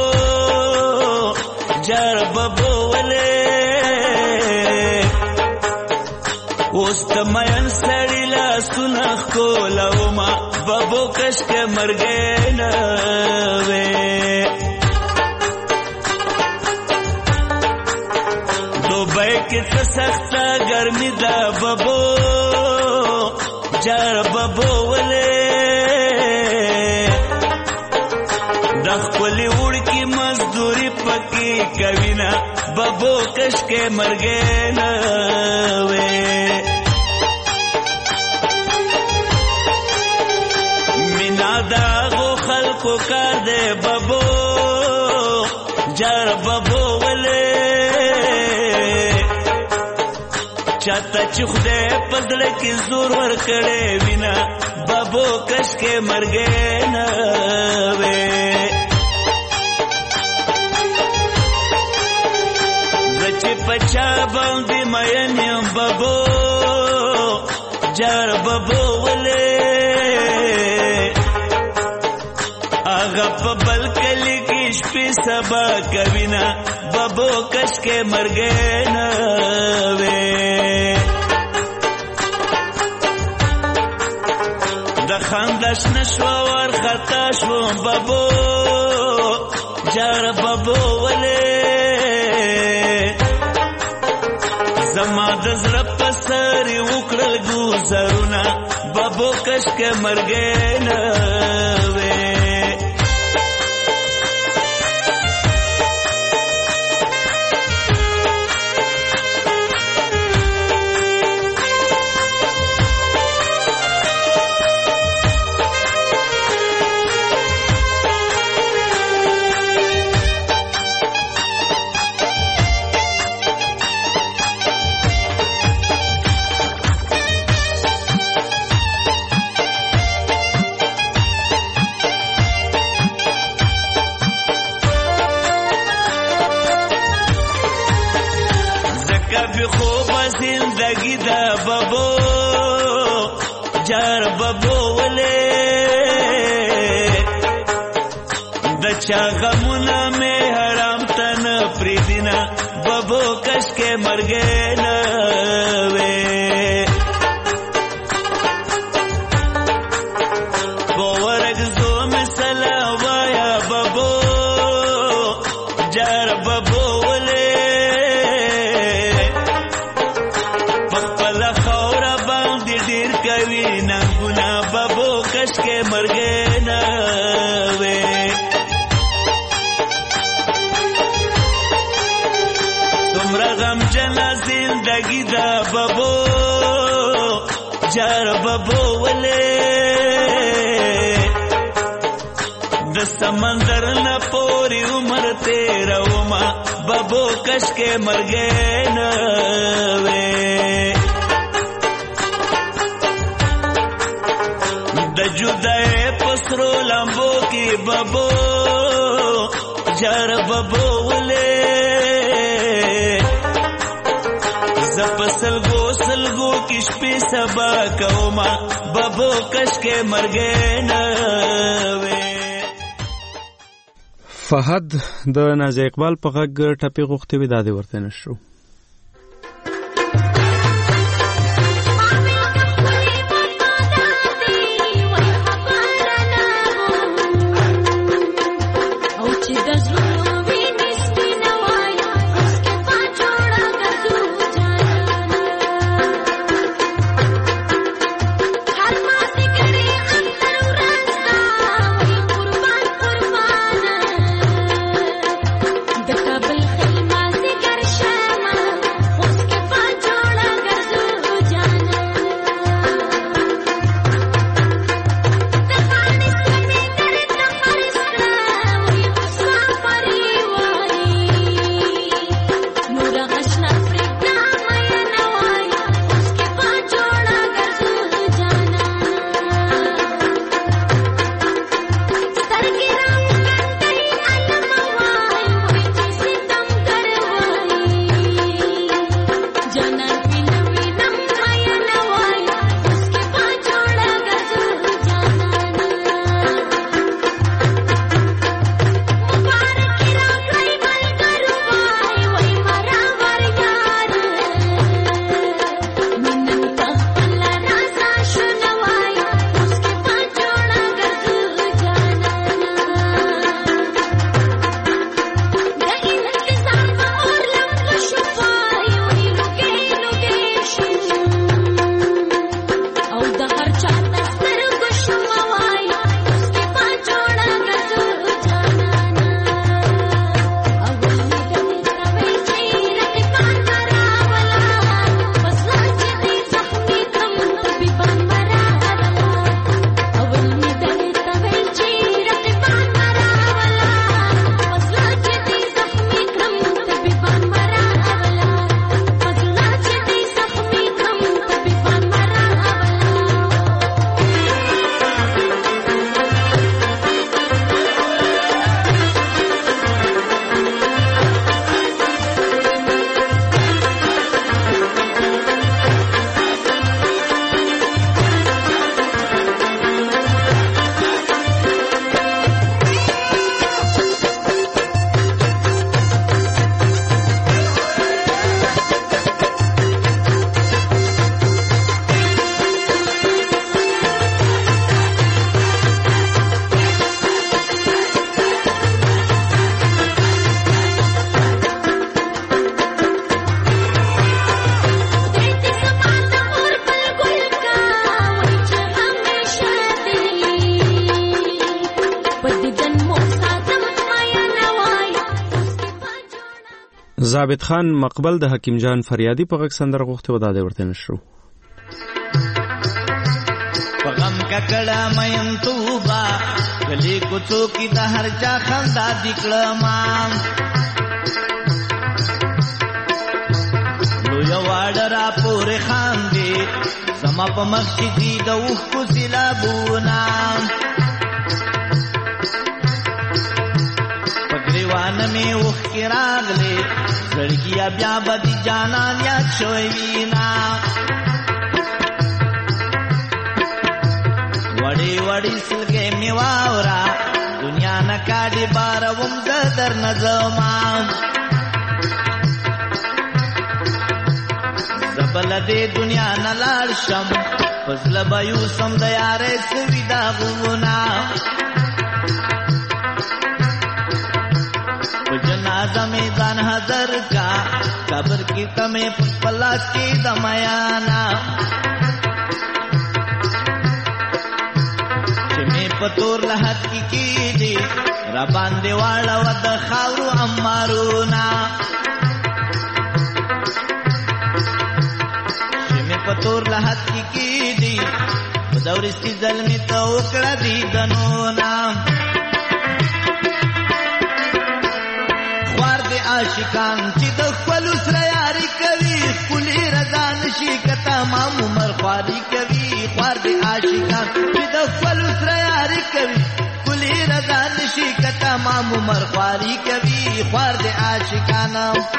جار ببو ولې اوس ته مین سړی لاسونه ښکلومه ببو کشکې مرګې نه وې دوبۍ کې څه سخته ګرمي ده ببو جار ببو ولې د خپلې وړکې مزدوري پکې کوي نه ببو کشکې مرګې نه وې مینا د هغو خلکو کار دی ببو جار ببو ولې چاته چې خدای په زړه کې زور ورکړی وي نه ببو کشکې مرګې نه وې پچا باندې مین یم ببو جار ببو ولې هغه په سبا کوینا بابو کش کې مرګ نه وې د خندش نشو ور خطا شو بابو جار بابو ولې زما د زړه په سر وکړل ګوزرونه بابو کش کې مرګ نه وې زندگی دا بابو جار بابو ولې د چا غمونه مې حرام تن پریدینا بابو کش کې مرګ نه وې بورګ زو مثلا وایا بابو جار بابو کش کے مرگے نہ وے تمرا غم جنا زندگی دا بابو جار بابو ولے د سمندر نہ پوری عمر تیرا وما بابو کش کے مرگے نہ وے د جدای پسرو لمبو کی بابو جار بابو ولې زپ سلګو سلګو کی شپې سبا کوما بابو کش کې مرګ نه وې فهد د ناز اقبال په غږ ټپي غوښتي وي دادې ورته نشو د کابل خیمه سي ګرشه ثابت خان مقبل د حکیم جان فریادي په غږ سندره غوښته و دا د ورته نشرو پغم ککړه مېن توبا کلی کوڅو کې د هر چا خندا دکړه ما لو یو وړرا پورې خاندې زما په مسجد د اوخ کو سیلابونا پګریوان مې اوخ کې راغلې زړګیا بیا بدی جانان یا شوینا وړي وړي سلګې می واورا دنیا نه کاډي باروم د در نظما زبل دې دنیا نه لاړ شم فضل بيو سم د یارې سویدا غونا جنازه می ځان حاضر کا قبر کی تمه پلاس کی دمیانا پتور لحد کی کی دی را باندې واړه ود خاورو امارونا شمه پتور لحد کی کی دی دورستی ظلمی ته وکړه دی دنونا خوار دی عاشقان چې د خپل سره یاري کوي خپلې رضا نشي کته مام عمر خواري کوي خوار دی عاشقان چې د خپل سره یاري کوي خپلې رضا نشي کته مام عمر خواري کوي خوار دی عاشقان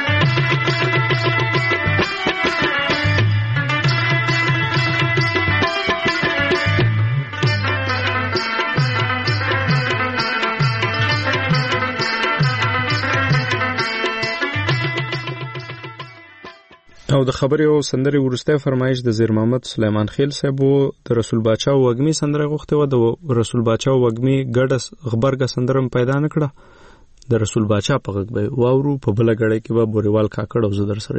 او د خبرې او سندرې ورسته فرمایش د زیر محمد سلیمان خیل صاحب د رسول باچا وګمی سندره غوښته و د رسول باچا وګمی ګډه خبرګه سندرم پیدا نکړه د رسول باچا په غږ به واورو په بل غړې کې به بوريوال کاکړ او زدر سره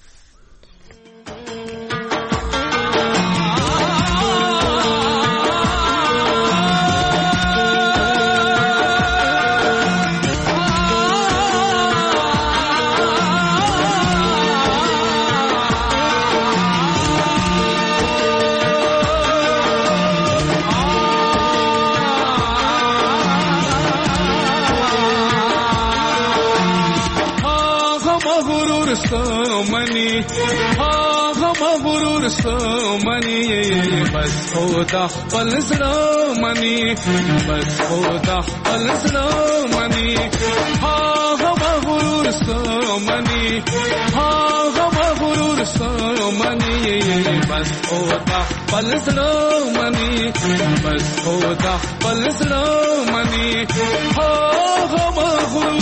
منی بس خدا خپل زړه منی بس خدا خپل زړه منی ها غرور سو منی ها غرور سو منی بس خدا خپل زړه منی بس خدا خپل زړه منی ها غرور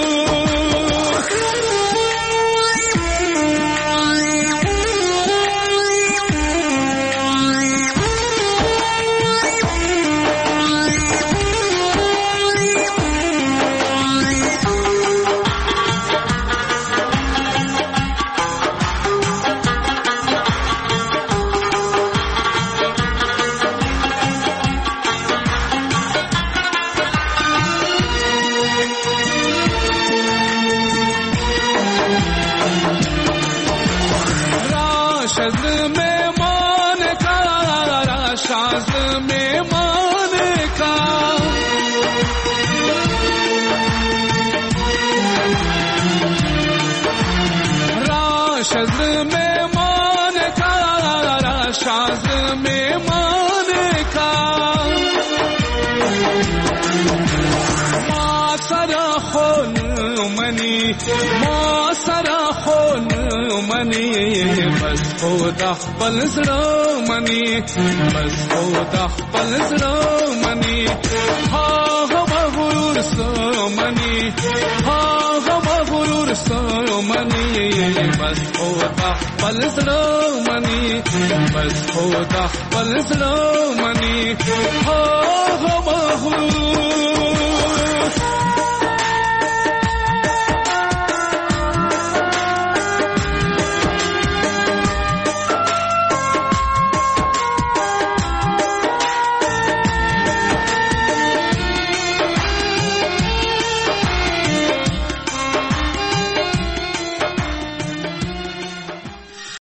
بس خدا خپل زړه منی بس خدا خپل زړه منی ها غرور سو منی ها غرور سو منی بس خدا خپل زړه منی بس خدا خپل زړه منی ها غرور